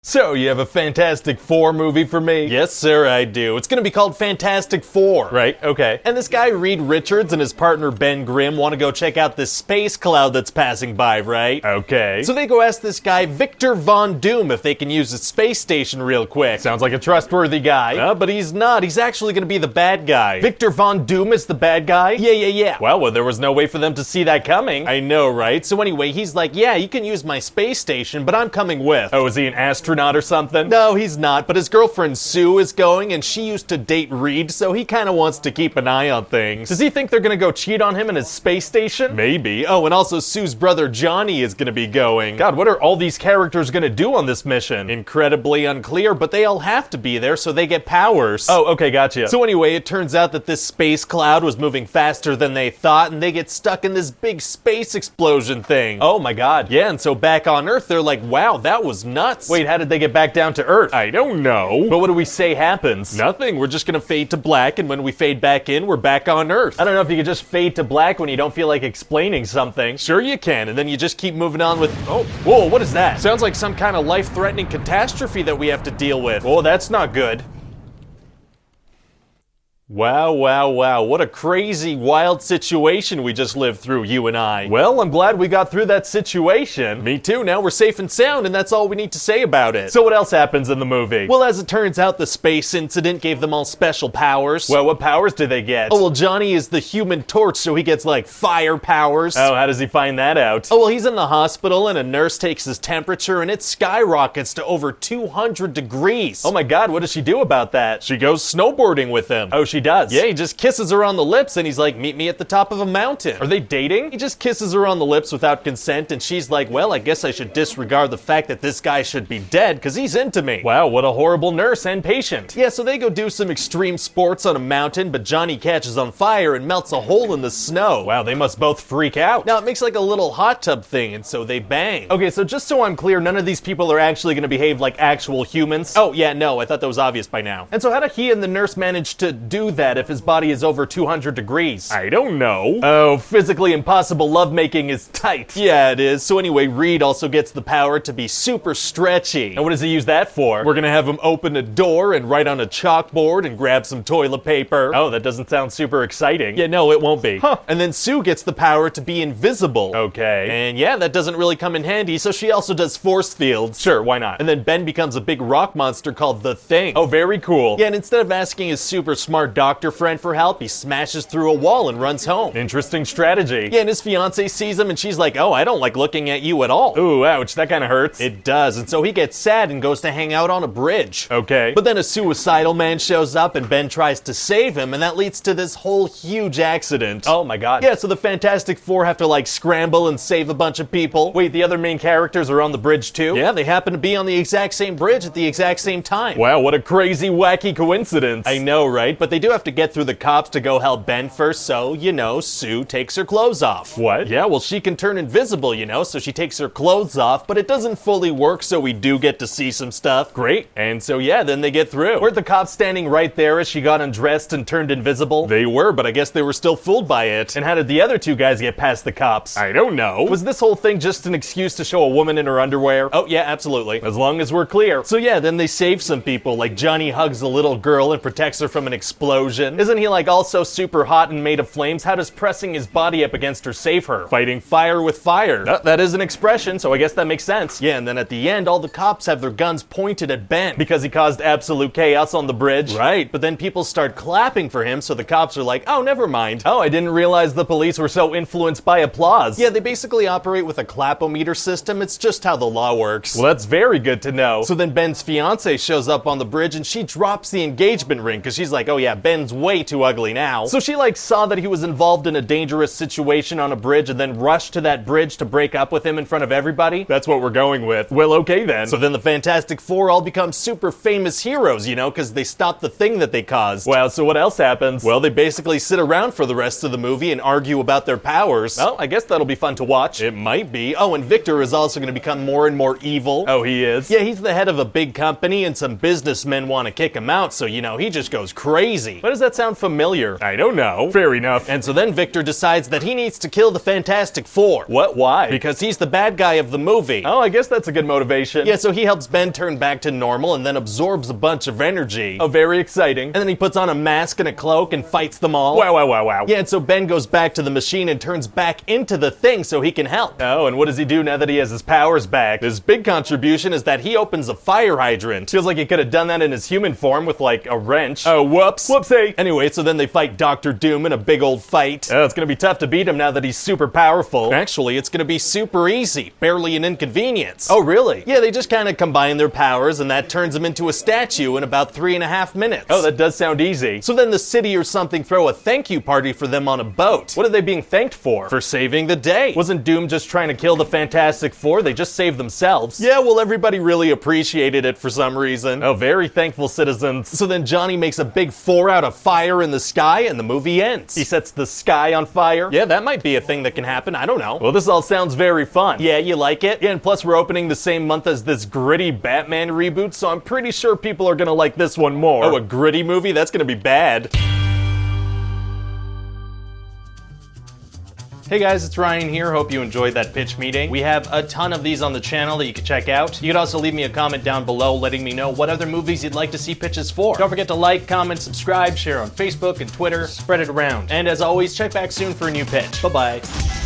So, you have a Fantastic Four movie for me? Yes, sir, I do. It's gonna be called Fantastic Four. Right, okay. And this guy, Reed Richards, and his partner, Ben Grimm, want to go check out this space cloud that's passing by, right? Okay. So they go ask this guy, Victor Von Doom, if they can use his space station real quick. Sounds like a trustworthy guy. But he's not. He's actually gonna be the bad guy. Victor Von Doom is the bad guy? Yeah. Well, there was no way for them to see that coming. I know, right? So anyway, he's like, yeah, you can use my space station, but I'm coming with. Oh, is he an astronaut or something? No, he's not, but his girlfriend Sue is going, and she used to date Reed, so he kind of wants to keep an eye on things. Does he think they're gonna go cheat on him in his space station? Maybe. Oh, and also Sue's brother Johnny is gonna be going. God, what are all these characters gonna do on this mission? Incredibly unclear, but they all have to be there so they get powers. Oh, okay, gotcha. So anyway, it turns out that this space cloud was moving faster than they thought, and they get stuck in this big space explosion thing. Oh my god. Yeah, and so back on Earth, they're like, wow, that was nuts. Wait, how did they get back down to Earth? I don't know. But what do we say happens? Nothing. We're just gonna fade to black, and when we fade back in, we're back on Earth. I don't know if you could just fade to black when you don't feel like explaining something. Sure you can, and then you just keep moving on with... Oh, whoa, what is that? Sounds like some kind of life-threatening catastrophe that we have to deal with. Oh, that's not good. Wow, what a crazy, wild situation we just lived through, you and I. Well, I'm glad we got through that situation. Me too, now we're safe and sound, and that's all we need to say about it. So what else happens in the movie? Well, as it turns out, the space incident gave them all special powers. Well, what powers do they get? Oh, well, Johnny is the Human Torch, so he gets, like, fire powers. Oh, how does he find that out? Oh, well, he's in the hospital, and a nurse takes his temperature, and it skyrockets to over 200 degrees. Oh my god, what does she do about that? She goes snowboarding with him. Oh, she does. Yeah, he just kisses her on the lips and he's like, meet me at the top of a mountain. Are they dating? He just kisses her on the lips without consent and she's like, well, I guess I should disregard the fact that this guy should be dead because he's into me. Wow, what a horrible nurse and patient. Yeah, so they go do some extreme sports on a mountain, but Johnny catches on fire and melts a hole in the snow. Wow, they must both freak out. Now, it makes like a little hot tub thing and so they bang. Okay, so just so I'm clear, none of these people are actually gonna behave like actual humans. Oh, yeah, no, I thought that was obvious by now. And so how did he and the nurse manage to do that if his body is over 200 degrees? I don't know. Oh, physically impossible lovemaking is tight. Yeah, it is. So anyway, Reed also gets the power to be super stretchy. And what does he use that for? We're gonna have him open a door and write on a chalkboard and grab some toilet paper. Oh, that doesn't sound super exciting. Yeah, no, it won't be. Huh. And then Sue gets the power to be invisible. Okay. And yeah, that doesn't really come in handy, so she also does force fields. Sure, why not? And then Ben becomes a big rock monster called The Thing. Oh, very cool. Yeah, and instead of asking his super smart doctor friend for help, he smashes through a wall and runs home. Interesting strategy. Yeah, and his fiance sees him and she's like, oh, I don't like looking at you at all. Ooh, ouch, that kind of hurts. It does, and so he gets sad and goes to hang out on a bridge. Okay. But then a suicidal man shows up and Ben tries to save him, and that leads to this whole huge accident. Oh my god. Yeah, so the Fantastic Four have to like scramble and save a bunch of people. Wait, the other main characters are on the bridge too? Yeah, they happen to be on the exact same bridge at the exact same time. Wow, what a crazy, wacky coincidence. I know, right? But they do have to get through the cops to go help Ben first, so, you know, Sue takes her clothes off. What? Yeah, well, she can turn invisible, you know, so she takes her clothes off, but it doesn't fully work, so we do get to see some stuff. Great. And so, yeah, then they get through. Weren't the cops standing right there as she got undressed and turned invisible? They were, but I guess they were still fooled by it. And how did the other two guys get past the cops? I don't know. Was this whole thing just an excuse to show a woman in her underwear? Oh, yeah, absolutely. As long as we're clear. So, yeah, then they save some people, like Johnny hugs a little girl and protects her from an explosion. Isn't he, like, also super hot and made of flames? How does pressing his body up against her save her? Fighting fire with fire. That is an expression, so I guess that makes sense. Yeah, and then at the end, all the cops have their guns pointed at Ben because he caused absolute chaos on the bridge. Right, but then people start clapping for him, so the cops are like, oh, never mind. Oh, I didn't realize the police were so influenced by applause. Yeah, they basically operate with a clapometer system. It's just how the law works. Well, that's very good to know. So then Ben's fiance shows up on the bridge and she drops the engagement ring because she's like, oh yeah, Ben's way too ugly now. So she like saw that he was involved in a dangerous situation on a bridge and then rushed to that bridge to break up with him in front of everybody. That's what we're going with. Well, okay then. So then the Fantastic Four all become super famous heroes, you know, because they stopped the thing that they caused. Wow, so what else happens? Well, they basically sit around for the rest of the movie and argue about their powers. Well, I guess that'll be fun to watch. It might be. Oh, and Victor is also going to become more and more evil. Oh, he is? Yeah, he's the head of a big company and some businessmen want to kick him out, so, you know, he just goes crazy. crazy. Why does that sound familiar? I don't know. Fair enough. And so then Victor decides that he needs to kill the Fantastic Four. What? Why? Because he's the bad guy of the movie. Oh, I guess that's a good motivation. Yeah, so he helps Ben turn back to normal and then absorbs a bunch of energy. Oh, very exciting. And then he puts on a mask and a cloak and fights them all. Wow. Yeah, and so Ben goes back to the machine and turns back into the thing so he can help. Oh, and what does he do now that he has his powers back? His big contribution is that he opens a fire hydrant. Feels like he could have done that in his human form with like a wrench. Oh, whoops. Whoopsie. Anyway, so then they fight Dr. Doom in a big old fight. Oh, it's gonna be tough to beat him now that he's super powerful. Actually, it's gonna be super easy. Barely an inconvenience. Oh, really? Yeah, they just kind of combine their powers and that turns them into a statue in about 3.5 minutes. Oh, that does sound easy. So then the city or something throw a thank you party for them on a boat. What are they being thanked for? For saving the day. Wasn't Doom just trying to kill the Fantastic Four? They just saved themselves. Yeah, well, everybody really appreciated it for some reason. Oh, very thankful citizens. So then Johnny makes a big 4 out of fire in the sky and the movie ends. He sets the sky on fire. Yeah, that might be a thing that can happen. I don't know. Well, this all sounds very fun. Yeah, you like it? Yeah, and plus we're opening the same month as this gritty Batman reboot, so I'm pretty sure people are gonna like this one more. Oh, a gritty movie? That's gonna be bad. Hey guys, it's Ryan here. Hope you enjoyed that pitch meeting. We have a ton of these on the channel that you can check out. You could also leave me a comment down below letting me know what other movies you'd like to see pitches for. Don't forget to like, comment, subscribe, share on Facebook and Twitter, spread it around. And as always, check back soon for a new pitch. Bye-bye.